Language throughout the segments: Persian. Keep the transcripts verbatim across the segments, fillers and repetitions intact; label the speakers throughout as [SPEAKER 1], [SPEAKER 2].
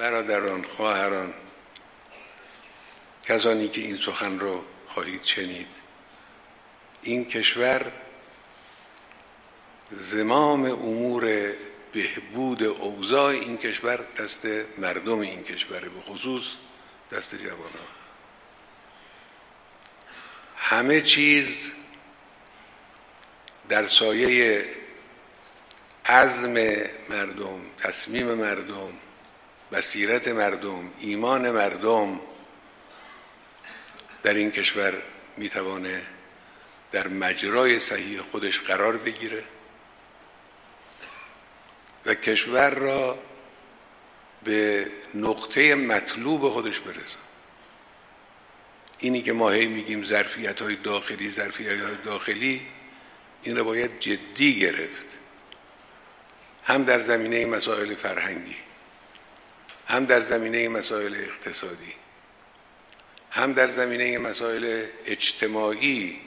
[SPEAKER 1] برادران، خواهران، کسانی که این سخن رو خواهید شنید، این کشور زمام امور بهبود اوضاع این کشور دست مردم این کشوره، به خصوص دست جوانان. همه چیز در سایه عزم مردم، تصمیم مردم، بصیرت مردم، ایمان مردم در این کشور میتوانه در مجرای صحیح خودش قرار بگیره و کشور را به نقطه مطلوب خودش برسه. اینی که ما هی میگیم ظرفیت‌های داخلی ظرفیت‌های داخلی، این را باید جدی گرفت، هم در زمینه مسائل فرهنگی، هم در زمینه مسائل اقتصادی، هم در زمینه مسائل اجتماعی.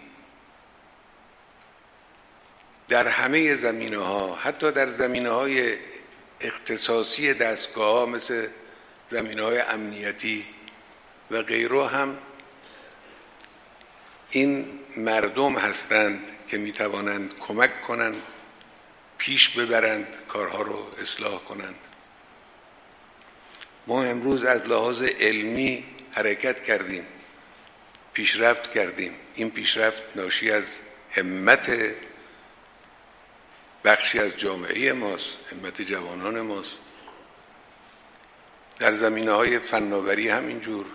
[SPEAKER 1] در همه زمینه‌ها، حتی در زمینه‌های اختصاصی دستگاه‌ها مثل زمینه‌های امنیتی و غیره هم این مردم هستند که می‌توانند کمک کنند، پیش ببرند، کارها رو اصلاح کنند. ما امروز از لحاظ علمی حرکت کردیم، پیشرفت کردیم. این پیشرفت ناشی از همت بخشی از جامعه ماست، همت جوانان ماست. در زمینه‌های فناوری همینجور.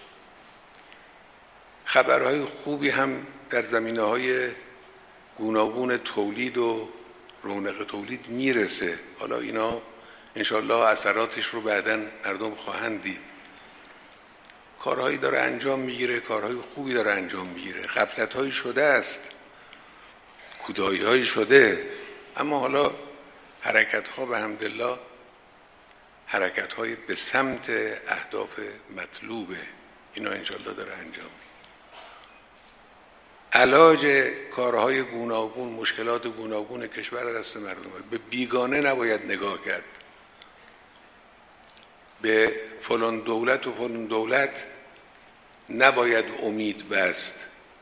[SPEAKER 1] خبرهای خوبی هم در زمینه‌های گوناگون تولید و رونق تولید میرسه. حالا اینا انشالله اثراتش رو بعداً مردم خواهند دید. کارهایی داره انجام میگیره، کارهای خوبی داره انجام میگیره. غفلت‌هایی شده است، کودایی‌هایی شده، اما حالا حرکت‌ها به حمدالله حرکت‌های به سمت اهداف مطلوبه. اینا انشالله داره انجام میگیره. علاج کارهای گوناگون، مشکلات گوناگون کشور دست مردمه. به بیگانه نباید نگاه کرد، به فلان دولت و فلان دولت نباید امید بست،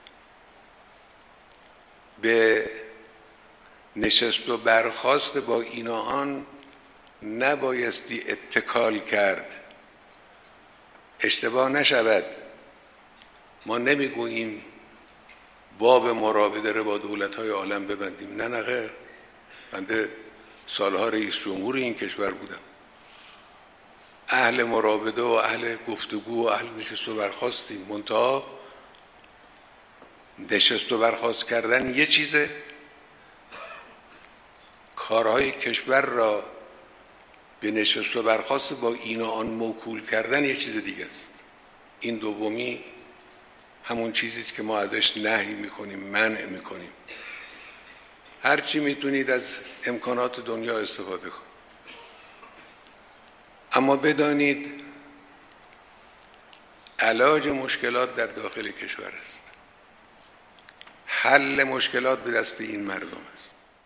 [SPEAKER 1] به نشست و برخاست با اینا آن نبایستی اتکال کرد. اشتباه نشود، ما نمیگوییم باب مراوده رو با دولت‌های عالم ببندیم. نه نه غیر. بنده سالها رئیس جمهور این کشور بودم. اهل مراوده و اهل گفتگو و اهل نشست و برخاستیم. منتها نشست و برخاست کردن یه چیزه، کارهای کشور را به نشست و برخاست با این و آن موکول کردن یه چیز دیگه است. این دومی همون چیزیست که ما ازش نهی میکنیم، منع میکنیم. هرچی میتونید از امکانات دنیا استفاده کنید، اما بدانید علاج مشکلات در داخل کشور است. حل مشکلات به دست این مردم است.